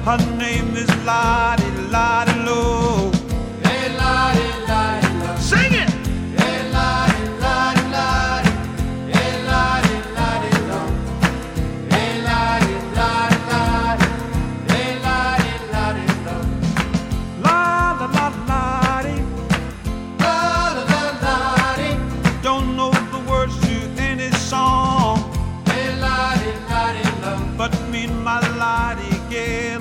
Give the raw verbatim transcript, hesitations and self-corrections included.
Her name is Lottie, Lottie Low. Hey, Lottie, Lottie Low. Sing it! Hey, Lottie, Lottie, Lottie. Hey, Lottie, Lottie Low. Hey, Lottie, Lottie, Lottie. Hey, Lottie, Lottie Low. La la la Lottie. La la la Lottie. Don't know the words to any song, Hey, Lottie, Lottie Low. but me and my Lottie get